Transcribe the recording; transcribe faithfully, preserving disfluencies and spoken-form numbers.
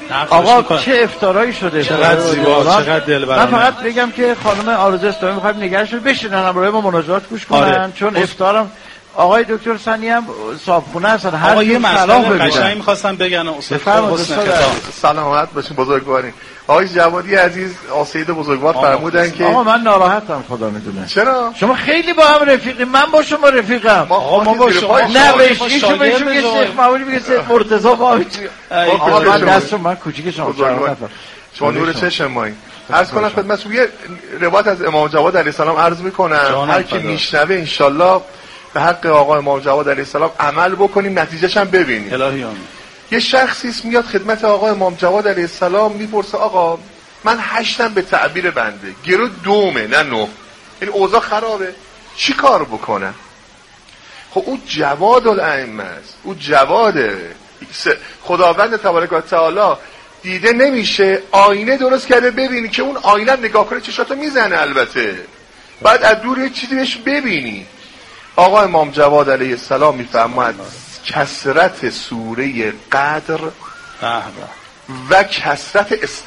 آقا چه افتارایی شده، چقدر زیبا، چقدر دلبرانه. من فقط بگم که خانم آرزو اسلامی میخوایم نگهشون بشینن برای ما مناجات گوش کنن. آره. چون افطارم آقای دکتر سنی هم صاحبخونه هستن، هر آقا یه مسئله قشنگ می‌خواستم بگن. سلامت باشین بزرگوارین. آقای جوادی عزیز آسید بزرگوار فرمودن که آقا من ناراحتم خدا میدونه. چرا؟ شما خیلی با هم رفیقی، من با شما رفیقم. آقا ما با شما نه بهش ایشون بهشون میگه شیخ معمولی میگه شیخ مرتضی با آقا من دستم من کوچیک شما شما نور چشم مایی. عرض کنم خدمتتون یه روایت از امام جواد علیه السلام عرض میکنم، هر کی میشنوه ان شاءالله به حق آقا امام جواد علیه السلام عمل بکنیم نتیجهش هم ببینیم. الهی آمین. یه شخصی میاد خدمت آقا امام جواد علیه السلام میپرسه آقا من هشتم به تعبیر بنده، گرو دومه نه نه، این اوضاع خرابه، چی کار بکنم؟ خب او جواد الائمه است، او جواده، خداوند تبارک و تعالی دیده نمیشه، آینه درست کرده ببینی که اون آینه نگاه کنه چشاتو میزنه. البته بعد از دور یه چیزی بهش ببینی. آقا امام جواد علیه السلام میفرماید کثرت سوره قدر و کثرت استغفار